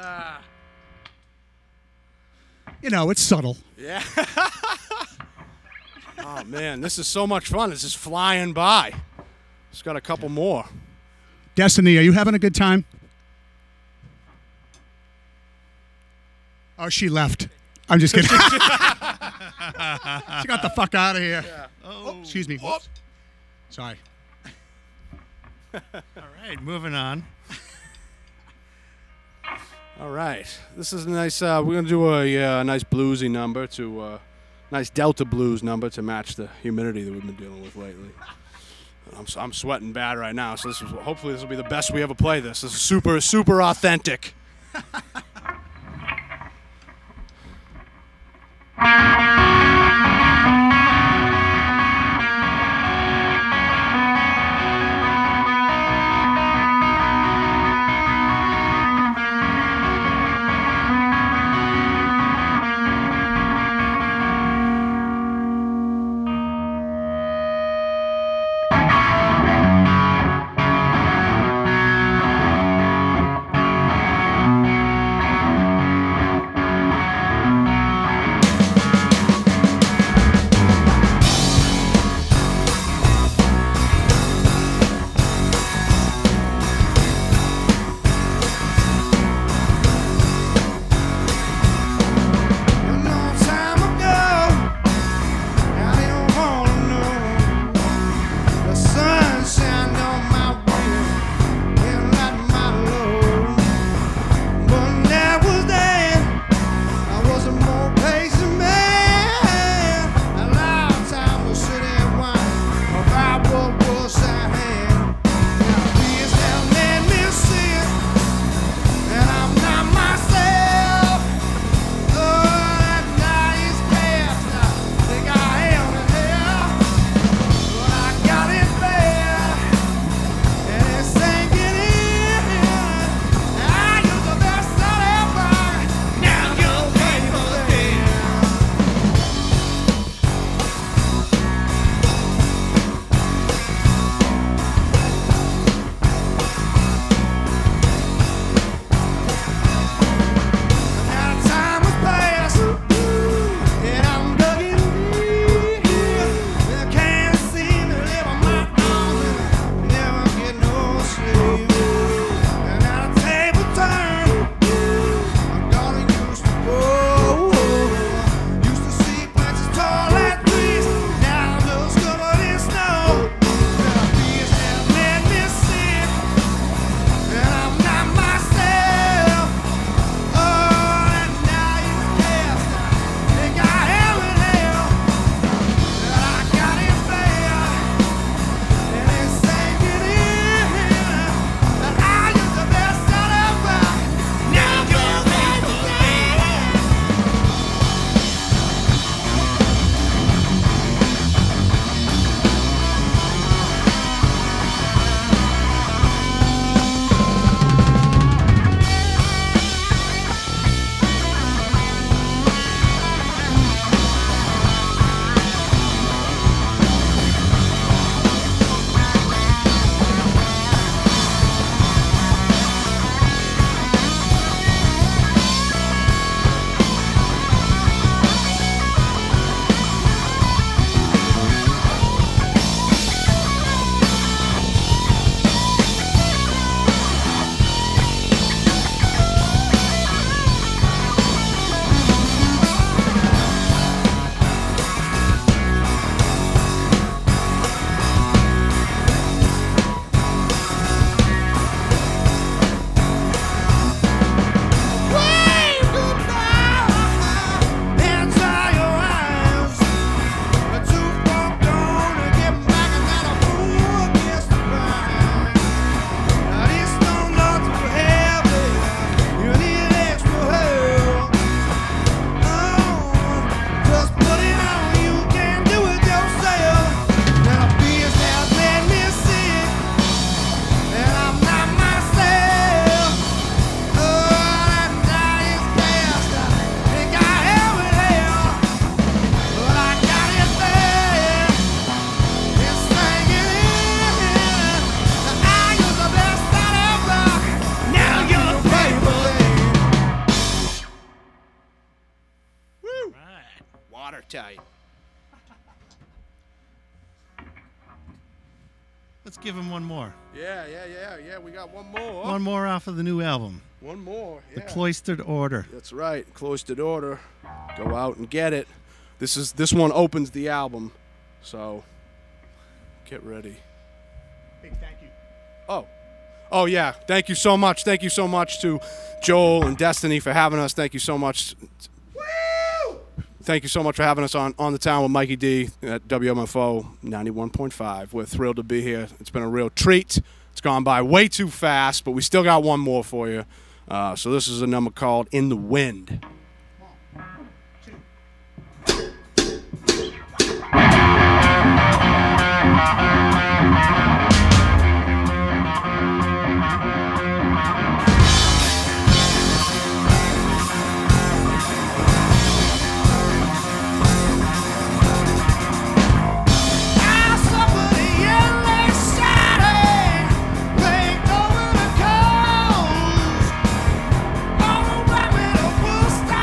You know, it's subtle. Yeah. Oh, man, this is so much fun. This is flying by. Just got a couple more. Destiny, are you having a good time? Oh, she left. I'm just kidding. She got the fuck out of here. Yeah. Oh, excuse me. Whoops. Sorry. All right, moving on. All right. This is a nice, we're going to do a nice bluesy number nice Delta blues number to match the humidity that we've been dealing with lately. I'm sweating bad right now, so hopefully this will be the best we ever play this. This is super, super authentic. Let's give him one more. Yeah. We got one more. One more off of the new album, One more. The Yeah. Cloistered Order. That's right. Cloistered Order. Go out and get it. This one opens the album, so get ready. Big thank you. Oh yeah. Thank you so much. Thank you so much to Joel and Destiny for having us. Thank you so much. Thank you so much for having us on the town with Mikey D at WMFO 91.5. We're thrilled to be here. It's been a real treat. It's gone by way too fast, but we still got one more for you. So this is a number called In the Wind. Stop!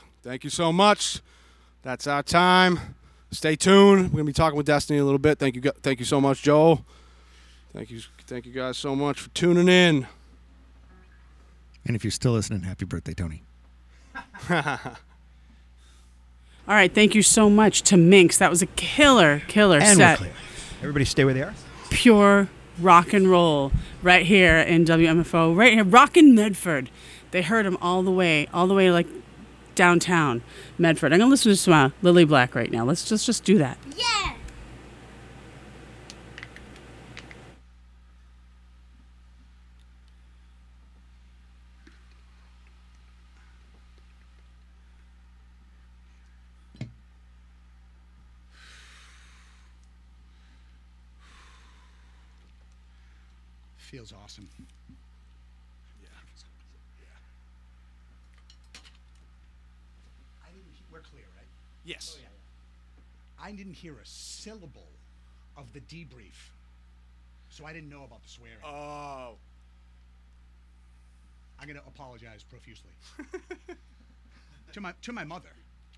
Thank you so much. That's our time. Stay tuned. We're going to be talking with Destiny a little bit. Thank you so much, Joel. Thank you guys so much for tuning in. And if you're still listening, happy birthday, Tony. All right, thank you so much to Minx. That was a killer And set. we're clear. Everybody stay where they are. Pure rock and roll right here in WMFO, right here, rockin' Medford. They heard him all the way like downtown Medford. I'm gonna listen to some Lily Black right now. Let's just do that. Yeah! Feels awesome. We're clear, right? Yes. Oh, yeah. I didn't hear a syllable of the debrief, so I didn't know about the swearing. Oh. I'm gonna apologize profusely to my mother.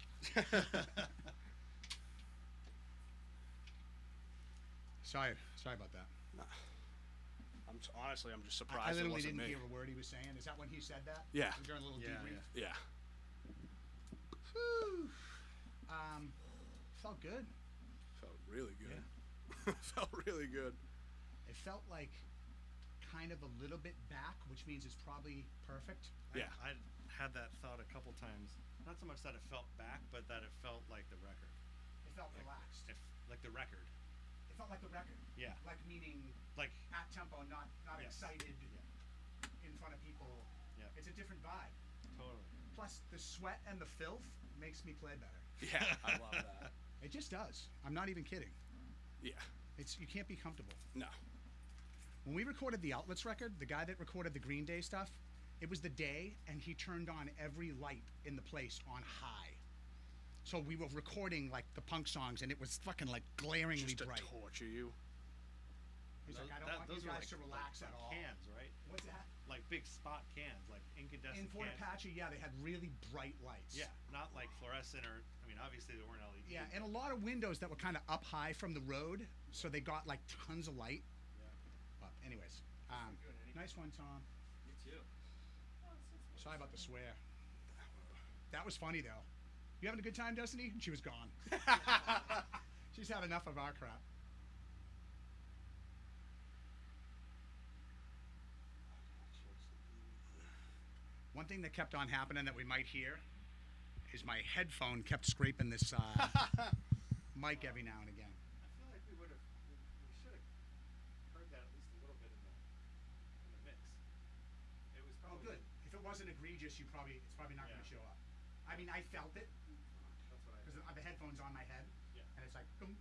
Sorry about that. Honestly, I'm just I surprised it literally wasn't didn't me. hear a word he was saying. Is that when he said that? Yeah. During a little debrief. Yeah. Whew. Felt good. Felt really good. Felt really good. It felt like kind of a little bit back, which means it's probably perfect. Yeah. I had that thought a couple times. Not so much that it felt back, but that it felt like the record. It felt relaxed. Like the record. It felt like the record. Yeah. Like meaning Like, at tempo, not Yes. excited in front of people. Yeah. It's a different vibe. totally. Plus, the sweat and the filth makes me play better. Yeah, I love that. It just does. I'm not even kidding. Yeah. You can't be comfortable. No. When we recorded the Outlets record, the guy that recorded the Green Day stuff, it was the day, and he turned on every light in the place on high. So we were recording like the punk songs, and it was fucking like glaringly Just to bright. torture you. He's like, I don't want you guys to relax at all. Cans, right? What's that? Like big spot cans, like incandescent In Fort cans. Apache, yeah, they had really bright lights. Yeah, not like fluorescent or, I mean, obviously they weren't LED. Yeah, and a lot of windows that were kind of up high from the road, so they got like tons of light. Yeah. But anyways, nice one, Tom. You too. Sorry about the swear. That was funny though. You having a good time, Destiny? She was gone. She's had enough of our crap. One thing that kept on happening that we might hear is my headphone kept scraping this mic every now and again. I feel like we should have heard that at least a little bit in the mix. It was Oh, probably good. If it wasn't egregious, it's probably not going to show up. I mean, I felt it That's what I because the headphone's on my head, Yeah. and it's like, dunk.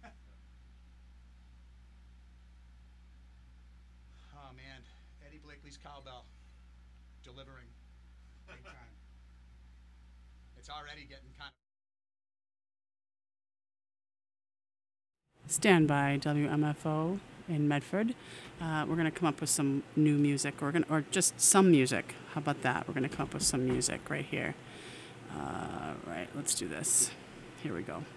Oh man, Eddie Blakely's cowbell, delivering big time. It's already getting kind of. Stand by WMFO in Medford. We're going to come up with some new music, or just some music. How about that? We're going to come up with some music right here. Right, let's do this. Here we go.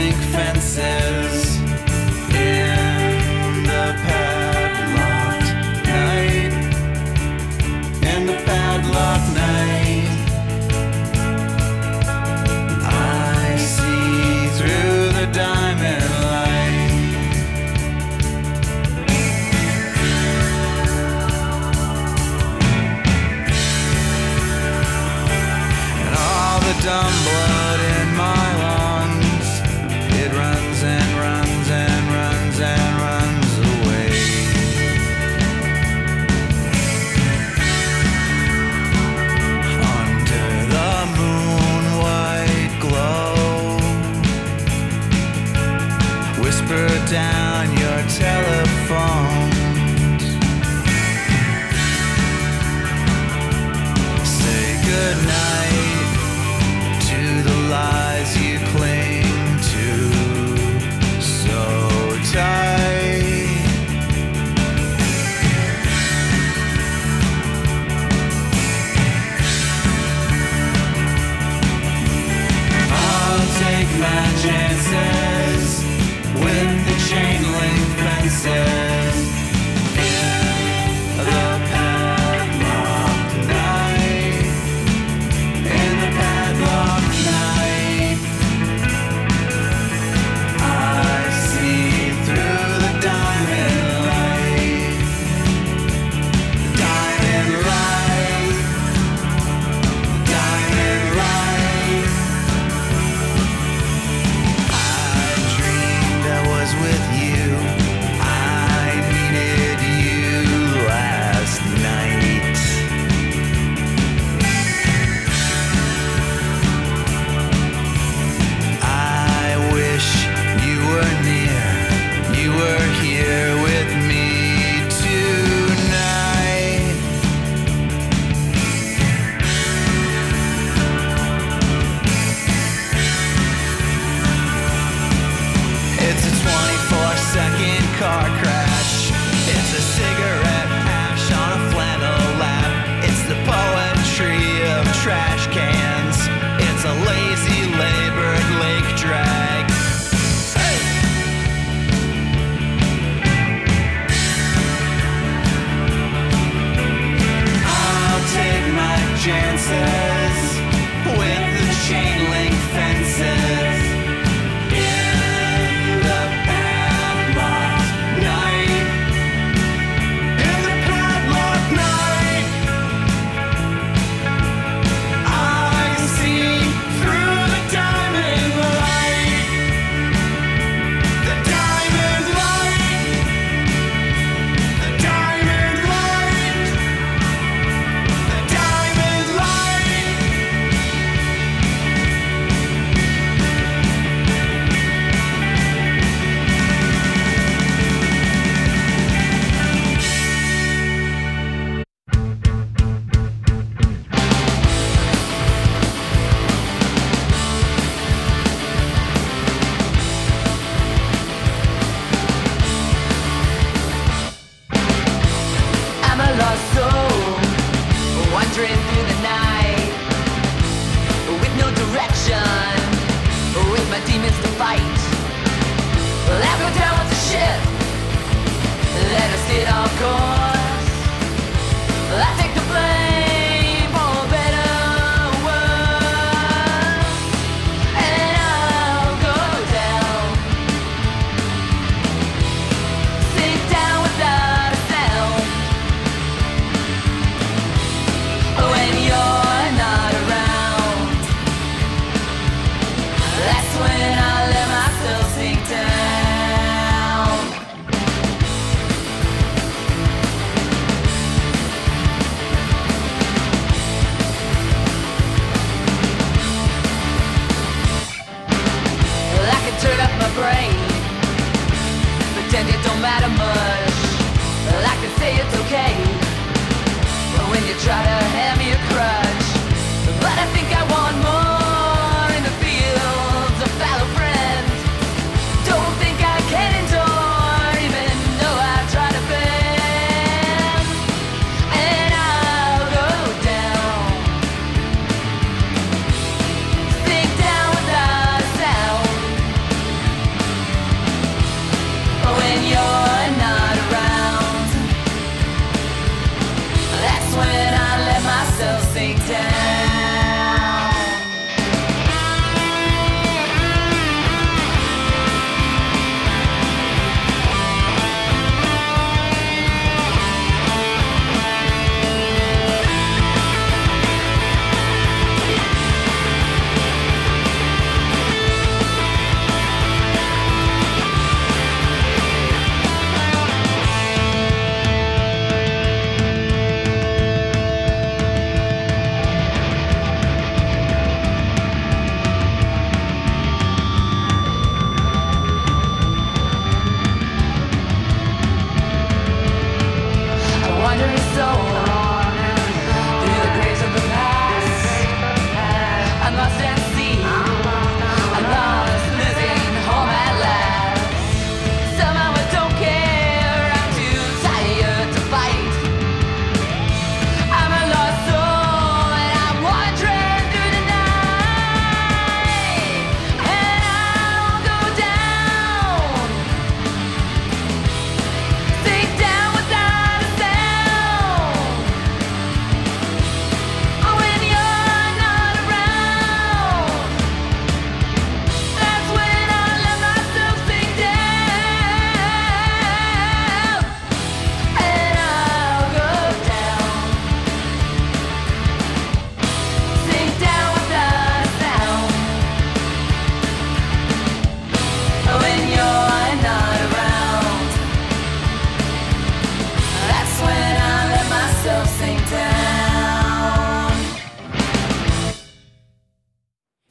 link fences in the padlocked night. In the padlocked night, I see through the diamond light. And all the dumb blood in my lungs, it runs and runs and runs and runs away. Under the moon white glow, whisper down your telephones. Say goodnight to the lies you cling to so tight. I'll take my chances with the chain link fences in the padlocked night. In the padlocked night, I see through the diamond light. Diamond light, diamond light. I dreamed I was with you. I needed you last night. I wish you were near, you were here with me tonight. It's a 24-second car crash. It's a cigarette ash on a flannel lap. It's the poetry of trash cans. It's a lazy labored lake drag. Hey! I'll take my chances with the chain link fences in the padlocked night. In the padlocked night, I see through the diamond light. The diamond light. The diamond light. The diamond light. I'm a lost soul, wandering through the night, with no direction, with my demons to fight. Well, I'll go down with the ship, let us stay on course. I take the blame for a better world, and I'll go down, sink down without a sound. When you're not around, that's when I let myself sink down.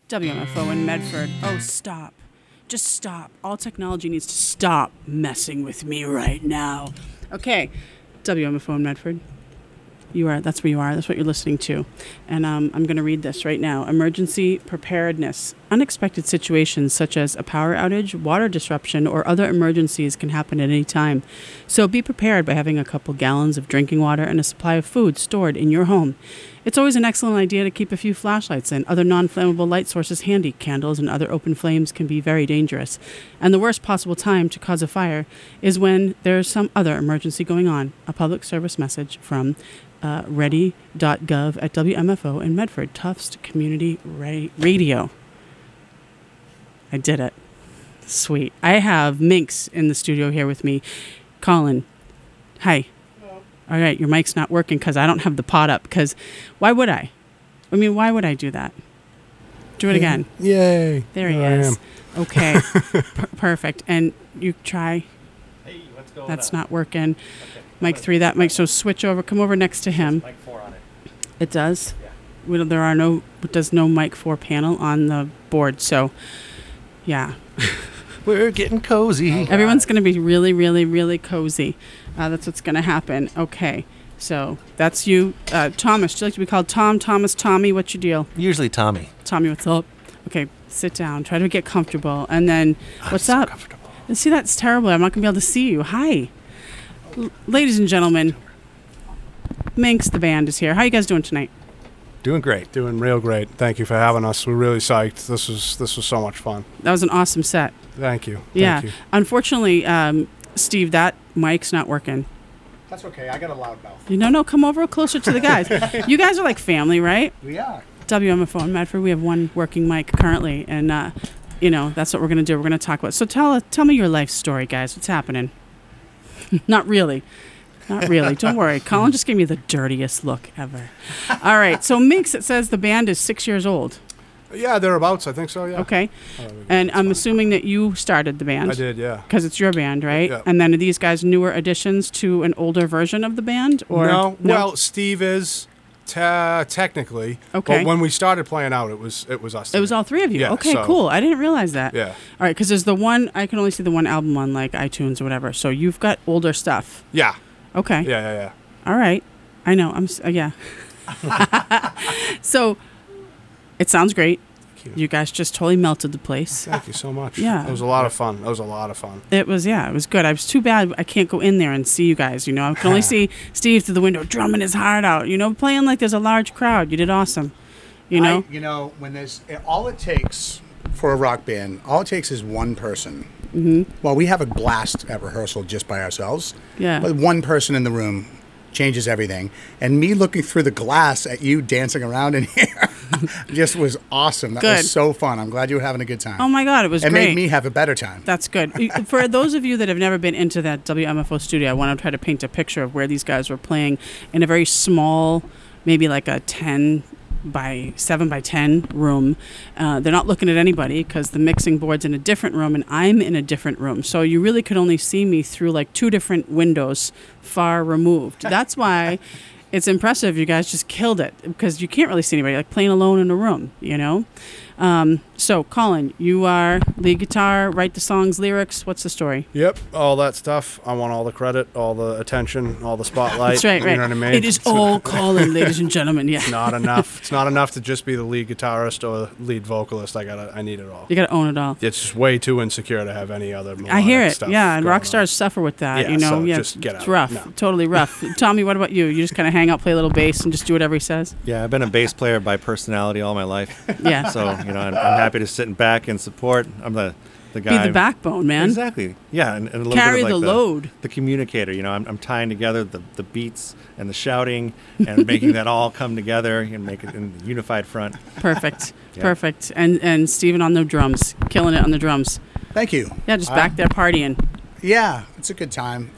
WMFO in Medford. Oh, stop. Just stop. All technology needs to stop messing with me right now. Okay, WMFO in Medford. That's where you are. That's what you're listening to. And I'm going to read this right now. Emergency preparedness. Unexpected situations such as a power outage, water disruption, or other emergencies can happen at any time. So be prepared by having a couple gallons of drinking water and a supply of food stored in your home. It's always an excellent idea to keep a few flashlights and other non-flammable light sources handy. Candles and other open flames can be very dangerous. And the worst possible time to cause a fire is when there's some other emergency going on. A public service message from ready.gov at WMFO in Medford, Tufts Community Radio. I did it. Sweet. I have Minx in the studio here with me. Colin, hi. Hello. All right, your mic's not working because I don't have the pot up. Because why would I? I mean, why would I do that? Do it again. Yay. There he There I is. am. Okay. Perfect. And you try. Hey, what's going That's on? not working. Okay. Mic 3, that mic. So switch over. Come over next to him. Mic 4 on it. It does. Yeah. There's no mic 4 panel on the board. So, yeah. We're getting cozy. Everyone's going to be really, really, really cozy. That's what's going to happen. Okay. So that's you. Thomas, do you like to be called Tom, Thomas, Tommy? What's your deal? Usually Tommy. Tommy, what's up? Okay, sit down. Try to get comfortable. And then, what's up? See, that's terrible. I'm not going to be able to see you. Hi. Ladies and gentlemen, Minx, the band, is here. How you guys doing tonight? Doing great. Doing real great. Thank you for having us. We're really psyched. This was so much fun. That was an awesome set. Thank you. Yeah. Thank you. Unfortunately, Steve, that mic's not working. That's okay. I got a loud mouth. No, come over closer to the guys. You guys are like family, right? We are. WMFO in Medford, we have one working mic currently, and that's what we're gonna do. We're gonna talk about. So tell me your life story, guys. What's happening? Not really. Don't worry. Colin just gave me the dirtiest look ever. All right. So Minx, it says the band is 6 years old. Yeah, thereabouts. I think so. Yeah. Okay. And I'm assuming that you started the band. I did. Yeah. Because it's your band, right? Yeah. And then are these guys newer additions to an older version of the band? Or No. Well, Steve is technically. Okay. But when we started playing out, it was us. It was all three of you. Yeah, Okay, so- cool. I didn't realize that. Yeah. All right, because there's the one, I can only see the one album on like iTunes or whatever. So you've got older stuff. Yeah. Okay. Yeah. All right. I know. Yeah. So it sounds great. Thank you. You guys just totally melted the place. Thank you so much. Yeah. It was a lot of fun. It was good. I was too bad I can't go in there and see you guys. I can only see Steve through the window drumming his heart out, playing like there's a large crowd. You did awesome. When there's all it takes for a rock band, all it takes is one person. Mm-hmm. Well, we have a blast at rehearsal just by ourselves. Yeah. But one person in the room changes everything. And me looking through the glass at you dancing around in here just was awesome. That Good. was so fun. I'm glad you were having a good time. Oh my God, it was It great. made me have a better time. That's good. For those of you that have never been into that WMFO studio, I want to try to paint a picture of where these guys were playing in a very small, maybe like a 10 by 7 by 10 room. They're not looking at anybody because the mixing board's in a different room and I'm in a different room. So you really could only see me through like two different windows far removed. That's why it's impressive. You guys just killed it because you can't really see anybody, like playing alone in a room, So, Colin, you are lead guitar, write the songs, lyrics. What's the story? Yep, all that stuff. I want all the credit, all the attention, all the spotlight. That's right, You know what I mean? It is all Colin, ladies and gentlemen. Yeah. It's not enough. It's not enough to just be the lead guitarist or lead vocalist. I need it all. You got to own it all. It's just way too insecure to have any other melodic I hear it. stuff Yeah, and going rock on. stars suffer with that. Yeah, so just get it's out. rough. No. Totally rough. Tommy, what about you? You just kind of hang out, play a little bass, and just do whatever he says? Yeah, I've been a bass player by personality all my life. Yeah. So, I'm happy to sit back and support. I'm the guy. Be the backbone, man. Exactly. Yeah, and a little Carry bit of the like load. The communicator. I'm tying together the beats and the shouting and making that all come together and make it in a unified front. Perfect. Yeah. Perfect. And Steven on the drums, killing it on the drums. Thank you. Yeah, just back there partying. Yeah, it's a good time.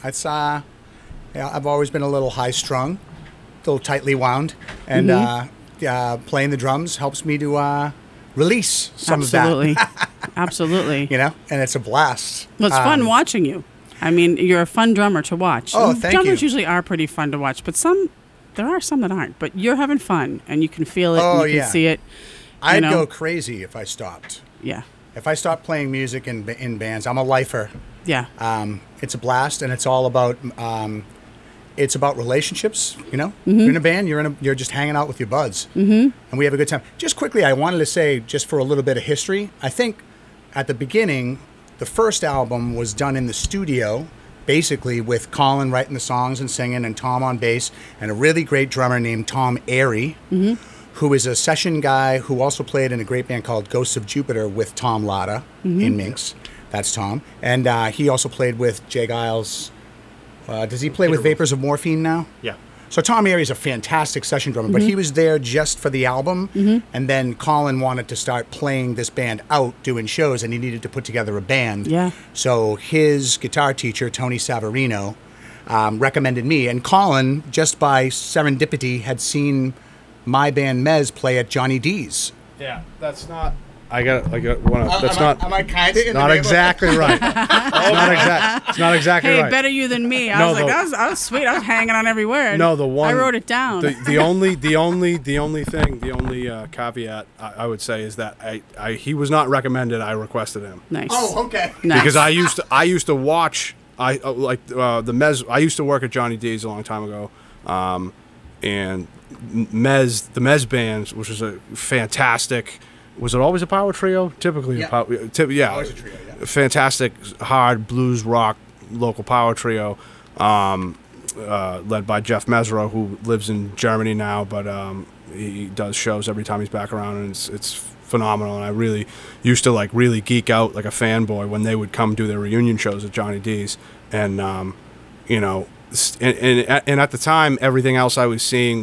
I've always been a little high strung, a little tightly wound, and playing the drums helps me to release some Absolutely. of that. Absolutely. And it's a blast. Well, it's fun watching you. I mean, you're a fun drummer to watch. Oh, And thank drummers you. usually are pretty fun to watch, but there are some that aren't. But you're having fun, and you can feel it, Oh, and you can yeah. see it. I'd know? go crazy if I stopped. Yeah. If I stopped playing music in bands, I'm a lifer. Yeah. It's a blast, and it's all about relationships. You know, you're in a band, you're just hanging out with your buds, and we have a good time. Just quickly, I wanted to say, just for a little bit of history, I think at the beginning, the first album was done in the studio, basically with Colin writing the songs and singing, and Tom on bass, and a really great drummer named Tom Airy, who is a session guy who also played in a great band called Ghosts of Jupiter with Tom Latta in Minx. That's Tom. And he also played with Jay Giles. Does he play with Vapors of Morphine now? Yeah. So Tom Airy is a fantastic session drummer, but he was there just for the album. And then Colin wanted to start playing this band out, doing shows, and he needed to put together a band. Yeah. So his guitar teacher, Tony Savarino, recommended me. And Colin, just by serendipity, had seen my band Mez play at Johnny D's. Yeah, that's not. I got one. That's not. Am I kind of Not exactly right. It's not exactly Hey, right. better you than me. I No, was like, the- that was sweet. I was hanging on every word. No, the one. I wrote it down. The only caveat I would say is that he was not recommended. I requested him Nice. Oh, okay. Nice. because I used to watch. The Mez. I used to work at Johnny D's a long time ago, and the Mez bands, which was a fantastic. Was it always a power trio? Typically, Yeah. Always a trio, yeah. Fantastic hard blues rock local power trio, led by Jeff Mesro, who lives in Germany now, but he does shows every time he's back around, and it's phenomenal. And I really used to really geek out like a fanboy when they would come do their reunion shows at Johnny D's, and and at the time, everything else I was seeing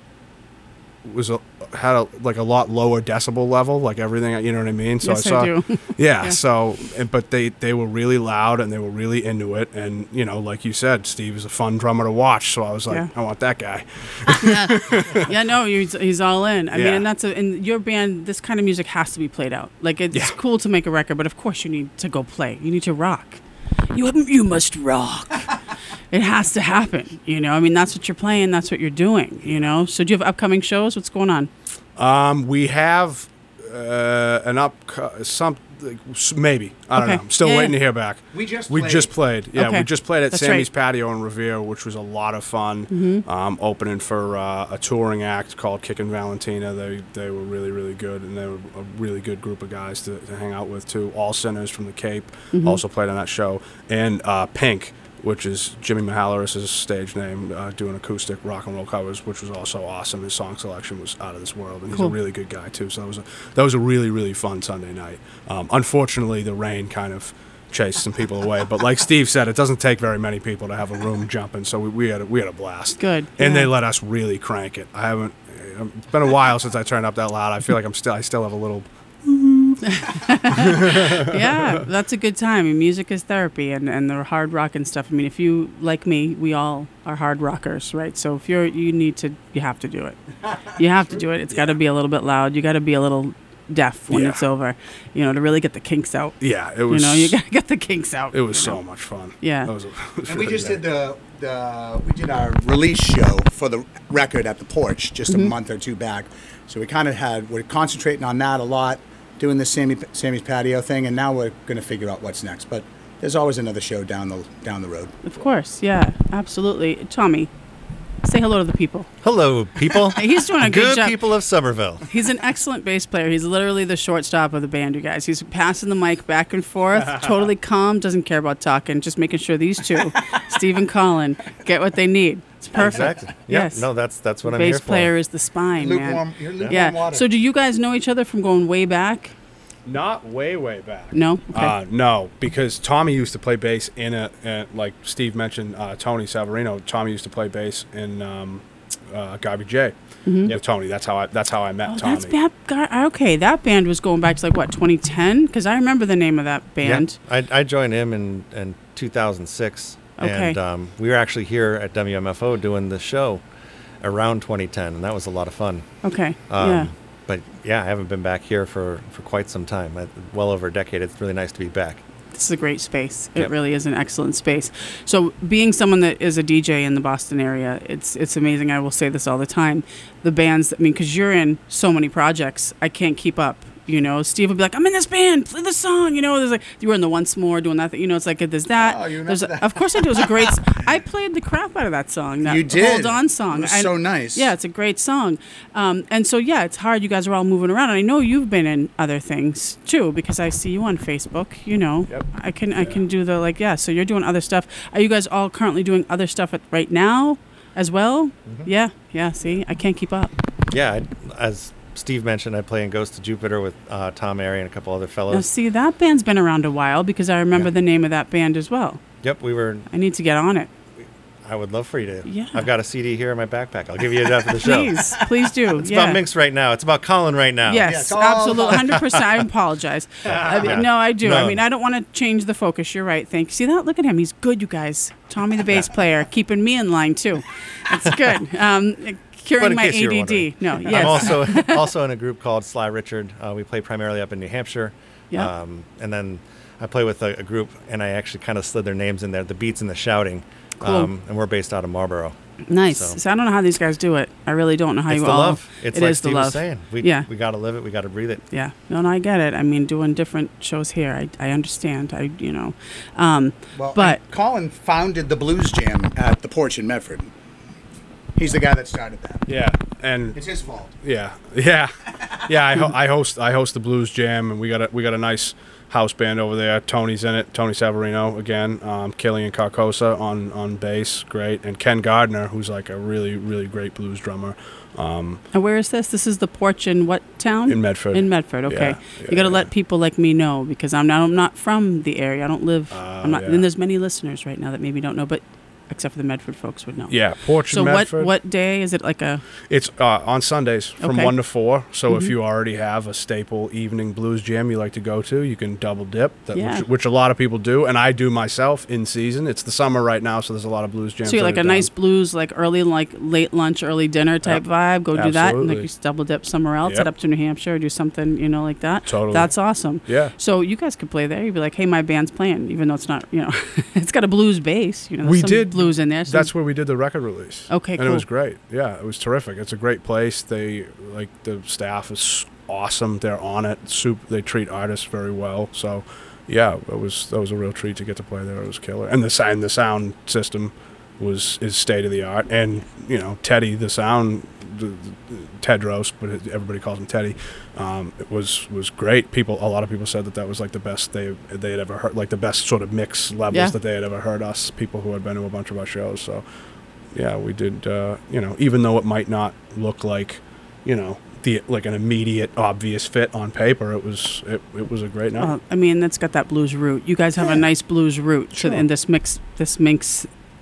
had a lot lower decibel level, like everything, you know what I mean? So Yes, I saw, I do. yeah, Yeah. So, but they were really loud and they were really into it. And, like you said, Steve is a fun drummer to watch. So I was like, Yeah. I want that guy. Yeah, no, he's all in. I mean, Yeah. and in your band, this kind of music has to be played out. Like, it's Yeah. cool to make a record, but of course you need to go play. You need to rock. You must rock. It has to happen, I mean, that's what you're playing. That's what you're doing, So do you have upcoming shows? What's going on? We have maybe. I don't Okay. know. I'm still Yeah, waiting yeah. to hear back. We just played. Yeah, Okay. we just played at That's Sammy's right. Patio in Revere, which was a lot of fun. Opening for a touring act called Kickin' Valentina. They were really, really good, and they were a really good group of guys to hang out with too. All Sinners from the Cape also played on that show, and Pink, which is Jimmy Mahallaris' stage name, doing acoustic rock and roll covers, which was also awesome. His song selection was out of this world, and he's Cool. a really good guy too. So that was a really, really fun Sunday night. Unfortunately, the rain kind of chased some people away, but like Steve said, it doesn't take very many people to have a room jumping. So we had a blast. Good. And Yeah. they let us really crank it. It's been a while since I turned up that loud. I feel like I still have a little. Yeah, that's a good time. I mean, music is therapy, and the hard rock and stuff. I mean, if you, like me, we all are hard rockers, right? So if you have to do it. You have to do it. It's got to be a little bit loud. You got to be a little deaf when Yeah. it's over, to really get the kinks out. Yeah, it was. You got to get the kinks out. It was so much fun. Yeah. It was And we really just great. did we did our release show for the record at the Porch just a month or two back. So we're concentrating on that a lot, doing the Sammy's Patio thing, and now we're going to figure out what's next. But there's always another show down the road. Of course, yeah, absolutely. Tommy, say hello to the people. Hello, people. He's doing a good job. people of Somerville. He's an excellent bass player. He's literally the shortstop of the band, you guys. He's passing the mic back and forth, totally calm, doesn't care about talking, just making sure these two, Steve and Colin, get what they need. It's perfect. Exactly. Yeah. Yes. No, that's what I'm here Bass for. player is the spine, man. You're lukewarm Yeah. water. So do you guys know each other from going way back? Not way back. No? Okay. No, because Tommy used to play bass in like Steve mentioned, Tony Savarino. Tommy used to play bass in Garbage J. With Tony. That's how I met Tommy. That's okay. That band was going back to 2010? Because I remember the name of that band. Yeah. I joined him in 2006. Okay. And we were actually here at WMFO doing the show around 2010, and that was a lot of fun. Okay. Yeah. But yeah, I haven't been back here for quite some time. Well over a decade. It's really nice to be back. This is a great space. It Yep. really is an excellent space. So being someone that is a DJ in the Boston area, it's amazing. I will say this all the time. The bands, because you're in so many projects, I can't keep up. You know, Steve would be like, I'm in this band, play the song. You know, there's like, you were in the Once More doing that. You know, it's like, there's that. Oh, you There's remember that? Of course I do. It was a great, I played the crap out of that song. That You did. Hold On song. It was so nice. Yeah, it's a great song. And so, yeah, it's hard. You guys are all moving around. And I know you've been in other things too, because I see you on Facebook, you know. Yep. I can do the, like, yeah, so you're doing other stuff. Are you guys all currently doing other stuff right now as well? Yeah, see, I can't keep up. Yeah, as Steve mentioned, I play in Ghost of Jupiter with Tom Airy and a couple other Now, fellows. see, that band's been around a while because I remember the name of that band as well. Yep, we were. I need to get on it. I would love for you to. Yeah. I've got a CD here in my backpack. I'll give you it after the show. Please do. It's yeah. about Minx right now. It's about Colin right now. Yes, it's all absolutely, 100%. I apologize. I mean, Yeah. no, I do. I No. mean, I don't want to change the focus. You're right. Thank you. See that? Look at him. He's good, you guys. Tommy, the bass player, keeping me in line too. That's good. But Curing in my case you were ADD. wondering, No, yes. I'm also in a group called Sly Richard. We play primarily up in New Hampshire. Yeah. And then I play with a group, and I actually kind of slid their names in there, the Beats and the Shouting. Cool. And we're based out of Marlboro. Nice. so- So I don't know how these guys do it. I really don't know how It's you the all. love. It's It like is the Steve was love. saying. We got to live it. We got to breathe it. Yeah. No, I get it. I mean, doing different shows here, I understand. Well, But- and Colin founded the Blues Jam at the Porch in Medford. He's the guy that started that. Yeah, and It's his fault. yeah. I host the Blues Jam, and we got a nice house band over there. Tony's in it. Tony Savarino again. Killian Carcosa on bass, great, and Ken Gardner, who's like a really really great blues drummer. And where is this? This is the Porch in what town? In Medford. In Medford, okay. Yeah, You got to yeah. let people like me know because I'm not from the area. I don't live. I'm not. yeah. And there's many listeners right now that maybe don't know, but except for the Medford folks would know. Yeah, Porch So in Medford. what day is it? Like a It's on Sundays from Okay. 1 to 4. So if you already have a staple evening blues jam you like to go to, you can double dip, Yeah. which a lot of people do, and I do myself in season. It's the summer right now, so there's a lot of blues jams. so you're that like are a nice down. blues, like early, like late lunch, early dinner type vibe. Go do that, and like Absolutely. you double dip somewhere else. Yep. Head up to New Hampshire, or do something, like that. Totally. That's awesome. Yeah. So you guys could play there. You'd be like, hey, my band's playing, even though it's not, it's got a blues bass. There's We some did blues in there. some- That's where we did the record release. Okay, and cool. it was great. Yeah, it was terrific. It's a great place. They the staff is awesome. They're on it. They treat artists very well. So, yeah, that was a real treat to get to play there. It was killer. And the sound system is state of the art. And Teddy, the sound, Tedros, but everybody calls him Teddy. It was great. A lot of people said that was like the best they had ever heard, like the best sort of mix levels Yeah. that they had ever heard. Us people who had been to a bunch of our shows. So, yeah, we did. Even though it might not look like, like an immediate obvious fit on paper, it was a great night. Well, I mean, that's got that blues root. You guys have a nice blues root. Sure. In this Minx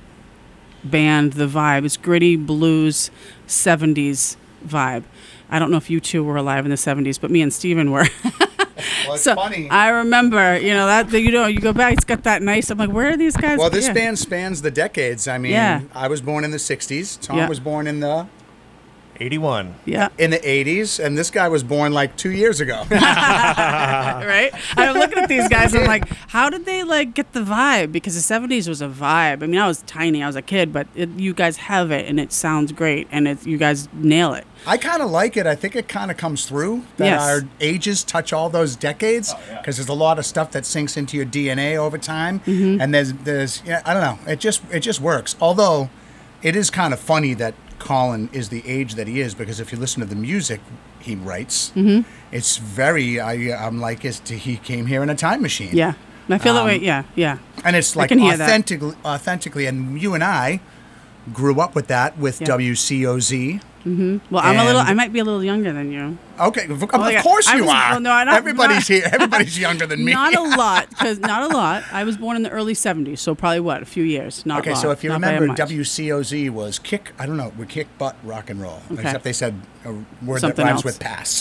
band, the vibe is gritty blues 70s vibe. I don't know if you two were alive in the 70s, but me and Steven were. Well, it's So funny. I remember, you go back, it's got that nice. I'm like, where are these guys? Well, this Yeah. band spans the decades. I mean, Yeah. I was born in the 60s. Tom Yeah. was born in the 81. Yeah. 80s, and this guy was born like 2 years ago. Right? I'm looking at these guys. I'm like, how did they get the vibe? Because the 70s was a vibe. I mean, I was tiny. I was a kid, but you guys have it, and it sounds great, and you guys nail it. I kind of like it. I think it kind of comes through that Yes. our ages touch all those decades because there's a lot of stuff that sinks into your DNA over time, and there's I don't know. It just works. Although it is kind of funny that Colin is the age that he is because if you listen to the music he writes, it's very. I'm like, he came here in a time machine. Yeah. I feel that way. Yeah. Yeah. And it's like can hear that. authentically, and you and I grew up with that with Yeah. WCOZ. Well, And- I might be a little younger than you. Okay, of yeah. course I you was- are. well, no, I'm not- Everybody's here. Everybody's younger than me. Not a lot, not a lot. I was born in the early 70s, so probably a few years. Not Okay, a lot. so if you not by a remember, much. WCOZ was kick. I don't know, we kick butt rock and roll. Okay. Except they said a word Something that rhymes else. with pass.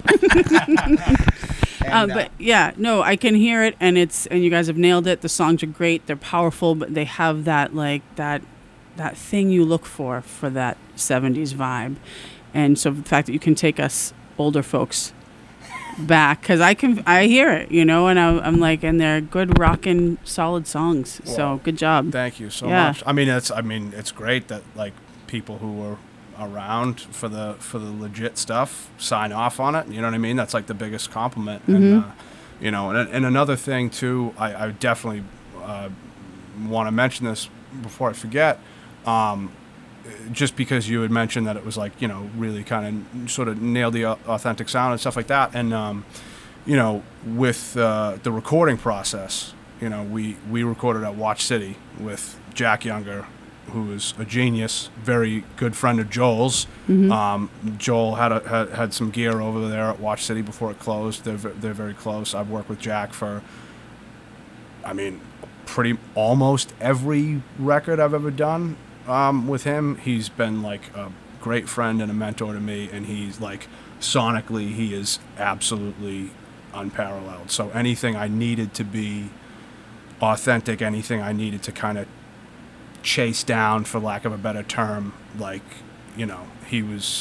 But yeah, no, I can hear it, and you guys have nailed it. The songs are great. They're powerful, but they have that that thing you look for that 70s vibe. And so the fact that you can take us older folks back because I hear it, you know, and I'm like, and they're good rockin' solid songs. So Well, good job. Thank you so Yeah. much. I mean, it's great that like people who were around for the legit stuff sign off on it. You know what I mean? That's like the biggest compliment. And you know, and another thing too, I definitely want to mention this before I forget. Just because you had mentioned that it was like, you know, really kind of sort of nailed the authentic sound and stuff like that. And, you know, with the recording process, you know, we recorded at Watch City with Jack Younger, who is a genius, very good friend of Joel's. Joel had some gear over there at Watch City before it closed. They're very close. I've worked with Jack for, I mean, pretty almost every record I've ever done. With him, he's been like a great friend and a mentor to me, and he's like sonically, he is absolutely unparalleled. So anything I needed to be authentic, anything I needed to kind of chase down, for lack of a better term, like, you know, he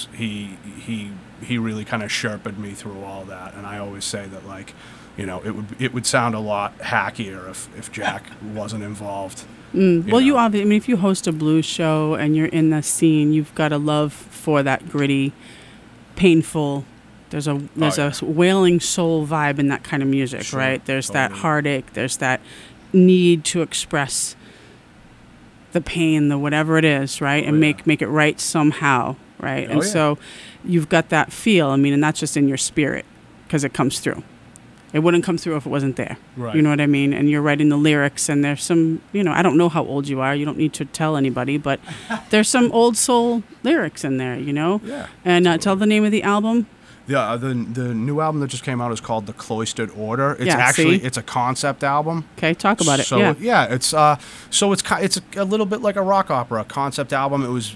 really kind of sherped me through all that. And I always say that, like, you know, it would sound a lot hackier if Jack wasn't involved. Well, you know. obviously, I mean, if you host a blues show and you're in the scene, you've got a love for that gritty, painful. There's a wailing soul vibe in that kind of music, Sure, right? There's that totally. heartache. There's that need to express the pain, the whatever it is, right, and yeah. make it right somehow, right? And yeah. so you've got that feel. I mean, and that's just in your spirit because it comes through. It wouldn't come through if it wasn't there. Right. You know what I mean? And you're writing the lyrics, and there's some, you know, I don't know how old you are. You don't need to tell anybody, but there's some old soul lyrics in there, you know? Yeah. And tell the name of the album. The new album that just came out is called The Cloistered Order. It's Yeah, actually see? it's a concept album. Okay, talk about it. So Yeah. it's it's a little bit like a rock opera, a concept album. It was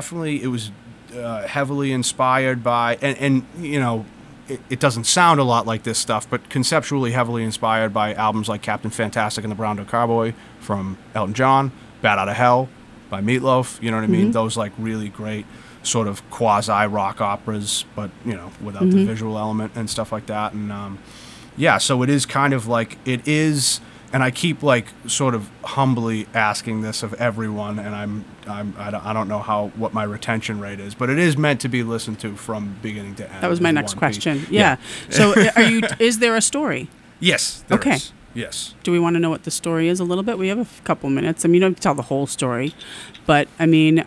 heavily inspired by and you know, it doesn't sound a lot like this stuff, but conceptually heavily inspired by albums like Captain Fantastic and the Brown Dog Cowboy from Elton John, Bat Out of Hell by Meatloaf. You know what I mean? Those like really great sort of quasi rock operas, but you know, without the visual element and stuff like that. And yeah, so it is kind of like it is. And I keep like sort of humbly asking this of everyone, and I don't know what my retention rate is, but it is meant to be listened to from beginning to end. That was my as next one question. piece. Yeah. So is there a story? Yes. There Okay. is. Yes. Do we want to know what the story is a little bit? We have a couple minutes. I mean, you don't have to tell the whole story, but I mean,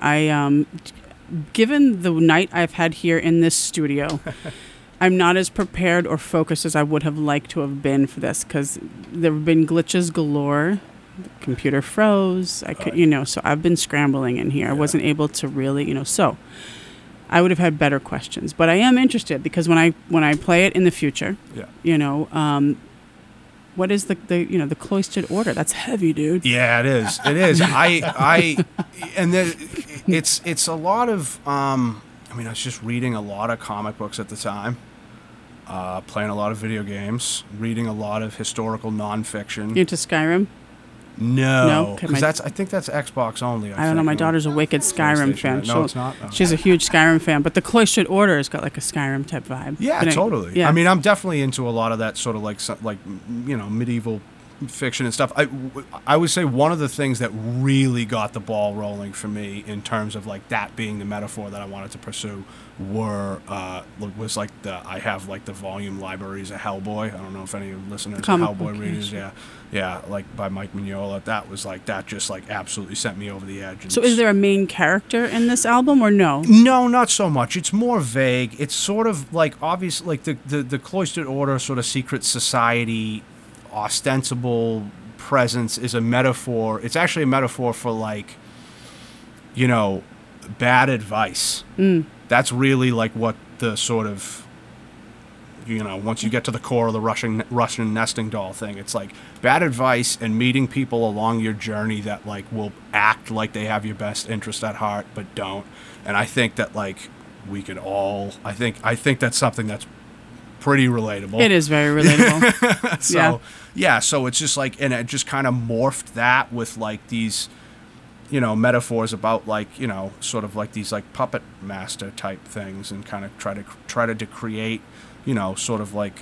given the night I've had here in this studio, I'm not as prepared or focused as I would have liked to have been for this because there have been glitches galore. The computer froze. I could, you know, so I've been scrambling in here. I wasn't able to really, you know, so I would have had better questions. But I am interested because when I play it in the future, you know, what is the you know, the Cloistered Order? That's heavy, dude. Yeah, it is. It is. And then it's a lot of. I mean, I was just reading a lot of comic books at the time. Playing a lot of video games, reading a lot of historical nonfiction. You into Skyrim? No, Okay, because I think that's Xbox only. I don't know. My think, daughter's a wicked Skyrim fan. No, it's not. Oh. She's a huge Skyrim fan, but the Cloistered Order has got like a Skyrim type vibe. Yeah, But totally. Yeah. I mean, I'm definitely into a lot of that sort of like you know, medieval fiction and stuff. I would say one of the things that really got the ball rolling for me in terms of like that being the metaphor that I wanted to pursue was like I have like the volume libraries of Hellboy. I don't know if any listeners are Comic Hellboy book, readers. sure. Yeah, like by Mike Mignola. That was like that just like absolutely sent me over the edge. And So is there a main character in this album or no? No, not so much. It's more vague. It's sort of like obvious, like the Cloistered Order sort of secret society, ostensible presence is a metaphor. It's actually a metaphor for like, you know, bad advice. That's really like what the sort of, you know, once you get to the core of the Russian nesting doll thing, it's like bad advice and meeting people along your journey that like will act like they have your best interest at heart but don't. And I think that like we could all, I think that's something that's pretty relatable. It is very relatable. So yeah, so it's just like, and it just kind of morphed that with like these metaphors about like, sort of like these like puppet master type things, and kind of try to create, sort of like,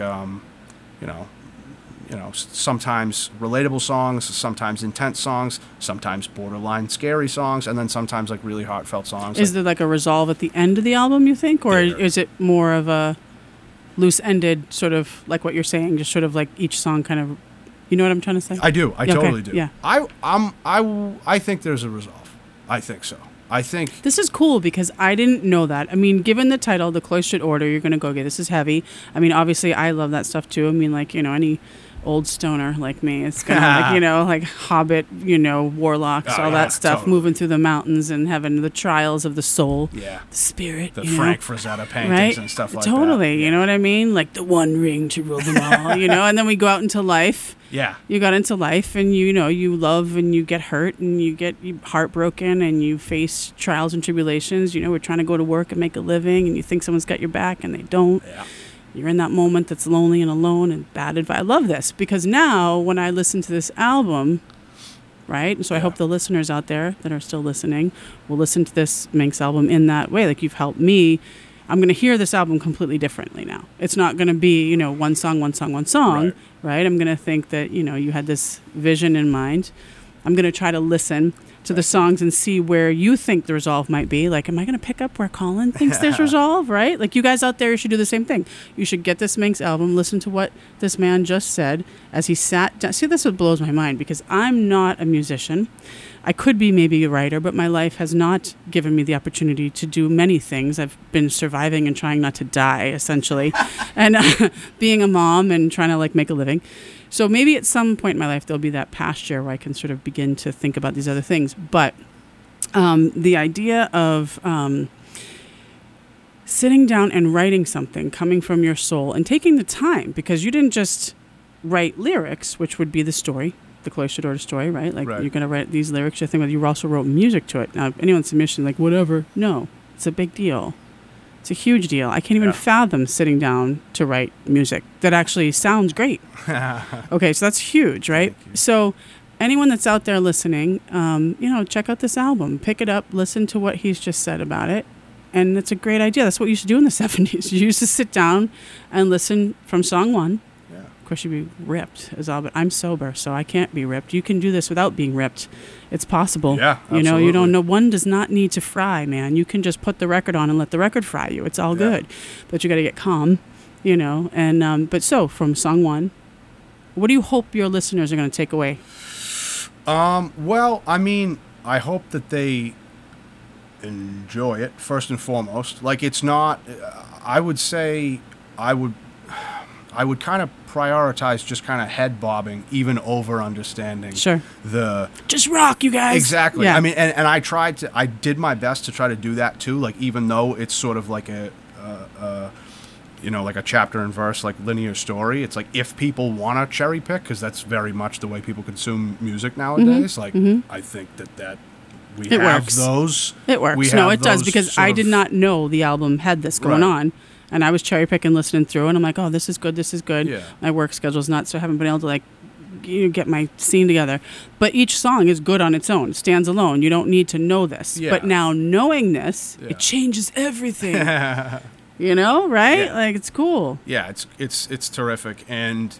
sometimes relatable songs, sometimes intense songs, sometimes borderline scary songs, and then sometimes like really heartfelt songs. Is there like a resolve at the end of the album, you think? Or There. is it more of a loose-ended sort of like what you're saying, just sort of like each song kind of, you know what I'm trying to say? I do. I Yeah, okay, totally do. yeah. I think there's a resolve. I think so. I think This is cool because I didn't know that. I mean, given the title, The Cloistered Order, you're going to go, okay, this is heavy. I mean, obviously, I love that stuff too. I mean, like, any old stoner like me, it's going to, like, like Hobbit, warlocks, Oh, all yeah, that stuff, totally. moving through the mountains and having the trials of the soul, yeah, the spirit, the you know? Frank Frazetta paintings Right? and stuff like that. Totally. You know what I mean? Like the one ring to rule them all, and then we go out into life. Yeah. You got into life and you love and you get hurt and you get heartbroken and you face trials and tribulations. We're trying to go to work and make a living and you think someone's got your back and they don't. Yeah. You're in that moment that's lonely and alone and bad advice. I love this because now when I listen to this album, right? And so I hope the listeners out there that are still listening will listen to this Minx album in that way. Like you've helped me. I'm going to hear this album completely differently now. It's not going to be, one song, right? I'm going to think that, you had this vision in mind. I'm going to try to listen to the songs and see where you think the resolve might be. Like, am I going to pick up where Colin thinks there's resolve, right? Like, you guys out there, you should do the same thing. You should get this Minx album, listen to what this man just said as he sat down. See, this is what blows my mind because I'm not a musician. I could be maybe a writer, but my life has not given me the opportunity to do many things. I've been surviving and trying not to die, essentially, and being a mom and trying to, like, make a living. So maybe at some point in my life, there'll be that pasture where I can sort of begin to think about these other things. But the idea of sitting down and writing something coming from your soul and taking the time, because you didn't just write lyrics, which would be the story, the Cloistered Order story, right? Like Right. you're going to write these lyrics, you think, but you also wrote music to it. Now, if anyone's submission, like, whatever, no, it's a big deal. It's a huge deal. I can't even fathom sitting down to write music that actually sounds great. Okay, so that's huge, right? So anyone that's out there listening, check out this album. Pick it up, listen to what he's just said about it. And it's a great idea. That's what you used to do in the 70s. You used to sit down and listen from song one. Yeah. Of course, you'd be ripped as all, but I'm sober, so I can't be ripped. You can do this without being ripped. It's possible. Yeah, You absolutely. don't know. One does not need to fry, man. You can just put the record on and let the record fry you. It's all Yeah. good. But you got to get calm, And but so from song one, what do you hope your listeners are going to take away? Well, I mean, I hope that they enjoy it first and foremost. Like, it's not. I would say, I would kind of prioritize just kind of head bobbing, even over understanding. Sure. The Just rock, you guys. exactly. Yeah. I mean, and I did my best to try to do that too. Like, even though it's sort of like like a chapter and verse, like linear story. It's like, if people want to cherry pick, because that's very much the way people consume music nowadays. Like, I think that we It have works. those. It works. we No, have it does, those because sort I of- did not know the album had this going Right. on. And I was cherry picking, listening through, and I'm like, oh, this is good, this is good. Yeah. My work schedule's nuts, so I haven't been able to, like, get my scene together. But each song is good on its own. It stands alone. You don't need to know this. Yeah. But now knowing this, Yeah. it changes everything. Right? Yeah. Like, it's cool. Yeah, it's terrific, and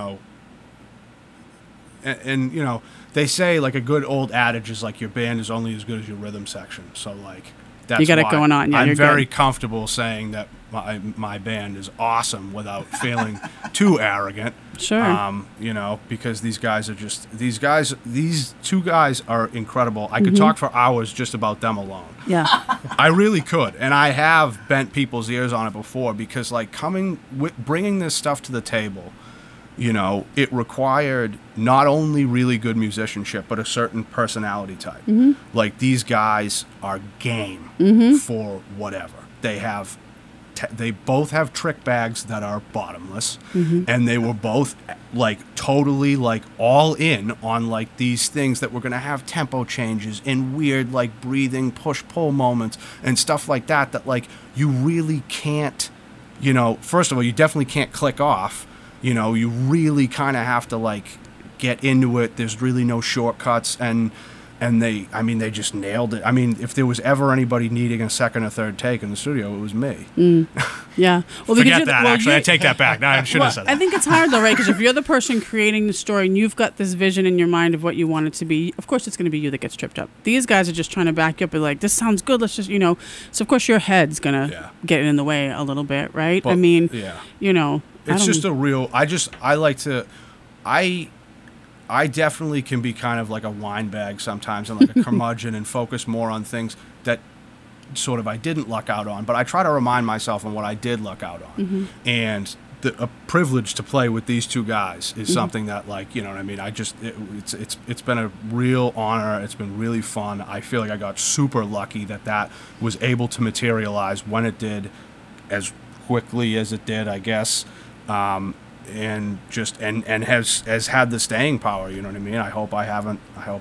and they say, like, a good old adage is like, your band is only as good as your rhythm section. So, like, that's got it why going on. Yeah, I'm you're very good. comfortable saying that my band is awesome without feeling too arrogant. Sure. Because these two guys are incredible. I Mm-hmm. could talk for hours just about them alone. Yeah. I really could, and I have bent people's ears on it before, because, like, bringing this stuff to the table, it required not only really good musicianship, but a certain personality type. Mm-hmm. Like, these guys are game for whatever. They both have trick bags that are bottomless, and they were both, like, totally, like, all in on, like, these things that were going to have tempo changes and weird, like, breathing push-pull moments and stuff like that, like, you really can't, first of all, you definitely can't click off. You really kind of have to, like, get into it. There's really no shortcuts, and And they just nailed it. I mean, if there was ever anybody needing a second or third take in the studio, it was me. Yeah. Well, Forget that, actually. I take that back. No, I should have said that. I think it's hard, though, right? Because if you're the person creating the story and you've got this vision in your mind of what you want it to be, of course it's going to be you that gets tripped up. These guys are just trying to back you up and like, this sounds good. Let's just, So, of course, your head's going to get in the way a little bit, right? But, It's just a real... I definitely can be kind of like a wine bag sometimes and like a curmudgeon and focus more on things that sort of I didn't luck out on. But I try to remind myself on what I did luck out on. And a privilege to play with these two guys is something that, like, you know what I mean? It's been a real honor. It's been really fun. I feel like I got super lucky that was able to materialize when it did, as quickly as it did, I guess. And has had the staying power, you know what I mean? I hope I haven't,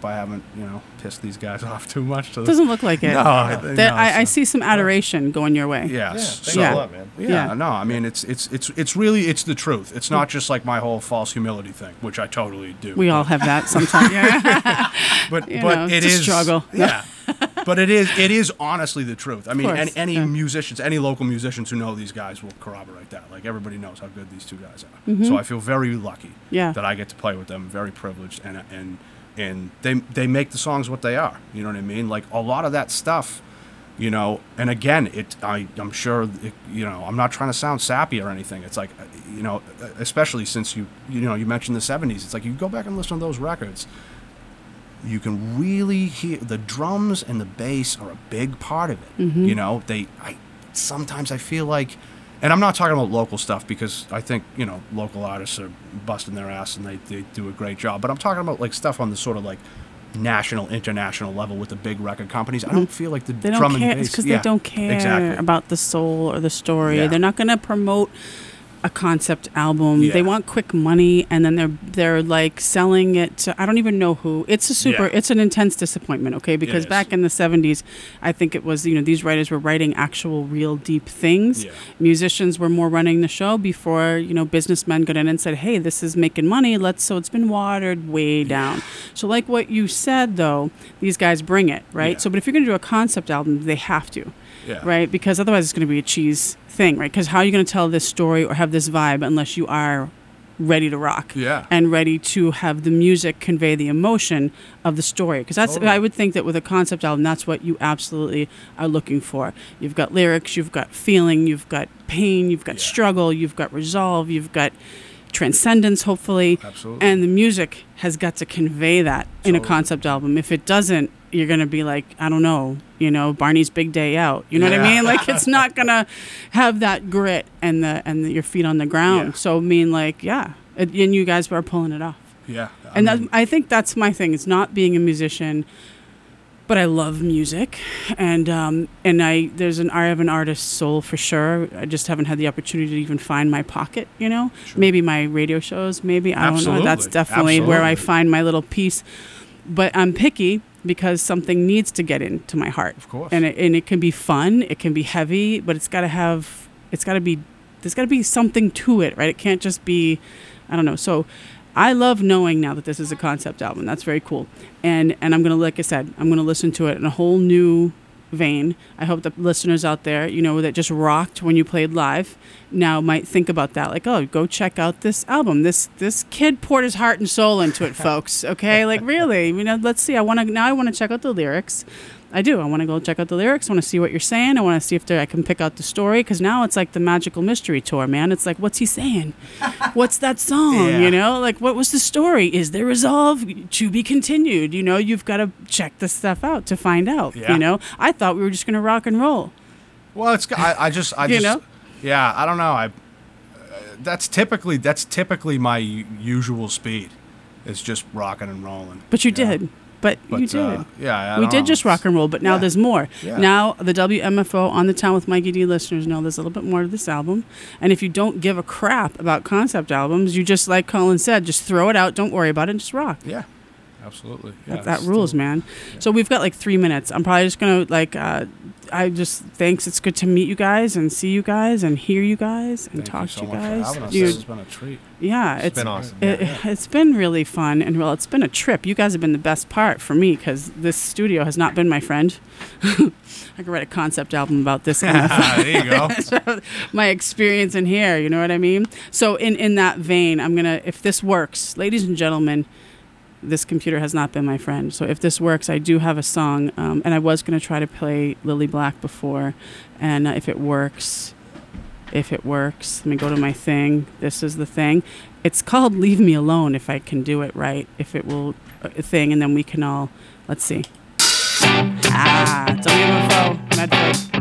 pissed these guys off too much. Doesn't look like it. No, I see some adoration going your way. Yes. Thanks a lot, man. Yeah, no, I mean it's really it's the truth. It's not just like my whole false humility thing, which I totally do. We all have that sometimes. but it's a struggle. Yeah. But it is honestly the truth. I mean, course, any musicians, any local musicians who know these guys will corroborate that. Like, everybody knows how good these two guys are. So I feel very lucky that I get to play with them. Very privileged, and they make the songs what they are. You know what I mean? Like, a lot of that stuff, and again, I'm sure, I'm not trying to sound sappy or anything. It's like, especially since you mentioned the 70s. It's like, you go back and listen to those records. You can really hear the drums and the bass are a big part of it. Sometimes I feel like, and I'm not talking about local stuff because I think, local artists are busting their ass and they do a great job. But I'm talking about like stuff on the sort of like national, international level with the big record companies. I don't feel like the drum and bass. It's because they don't care about the soul or the story. Yeah. They're not going to promote a concept album. They want quick money, and then they're like selling it to, I don't even know who. It's it's an intense disappointment, okay? Because back in the 70s, I think it was, these writers were writing actual real deep things. Musicians were more running the show before, businessmen got in and said, hey, this is making money, so it's been watered way down. So like what you said, though, these guys bring it, right? So, but if you're going to do a concept album, they have to, right? Because otherwise it's going to be a cheese thing, right? Because how are you going to tell this story or have this vibe unless you are ready to rock and ready to have the music convey the emotion of the story? Because that's I would think that with a concept album, that's what you absolutely are looking for. You've got lyrics, you've got feeling, you've got pain, you've got struggle, you've got resolve, you've got transcendence, hopefully. Absolutely. And the music has got to convey that in a concept album. If it doesn't, you're going to be like, I don't know, Barney's Big Day Out. You know what I mean? Like, it's not going to have that grit and your feet on the ground. Yeah. So, I mean, like, and you guys are pulling it off. Yeah. I think that's my thing. It's not being a musician, but I love music. And I have an artist's soul for sure. I just haven't had the opportunity to even find my pocket, Sure. Maybe my radio shows, maybe. I don't know. That's definitely where I find my little piece. But I'm picky because something needs to get into my heart. Of course. And it can be fun, it can be heavy, but there's got to be something to it, right? It can't just be, I don't know. So I love knowing now that this is a concept album. That's very cool. And I'm going to, like I said, I'm going to listen to it in a whole new vein. I hope the listeners out there, that just rocked when you played live now might think about that. Like, oh, go check out this album. This kid poured his heart and soul into it, folks. Okay? Like, really? Let's see. I want to check out the lyrics. I do. I want to go check out the lyrics. I want to see what you're saying. I want to see if I can pick out the story, because now it's like the Magical Mystery Tour, man. It's like, what's he saying? What's that song? Like, what was the story? Is there resolve? To be continued. You've got to check this stuff out to find out. I thought we were just going to rock and roll. Well, I just yeah, I don't know. That's typically my usual speed. It's just rocking and rolling. But you did. But you did. We did just rock and roll, but now there's more. Yeah. Now the WMFO On the Town with Mikey D listeners know there's a little bit more to this album. And if you don't give a crap about concept albums, you just, like Colin said, just throw it out, don't worry about it, and just rock. Yeah, Absolutely. That rules, man. So we've got like 3 minutes. I'm probably just gonna thanks. It's good to meet you guys and see you guys and hear you guys and talk to you guys. This has been a treat. Yeah, It's been awesome. It's been really fun, and well, it's been a trip. You guys have been the best part for me because this studio has not been my friend. I could write a concept album about this. There you go. My experience in here, you know what I mean? So in that vein, I'm gonna, if this works, ladies and gentlemen, this computer has not been my friend. So if this works, I do have a song, and I was gonna try to play Lily Black before, and if it works, let me go to my thing. This is the thing. It's called Leave Me Alone, if I can do it right, if it will, thing, and then we can all, let's see. WMFO, Medford.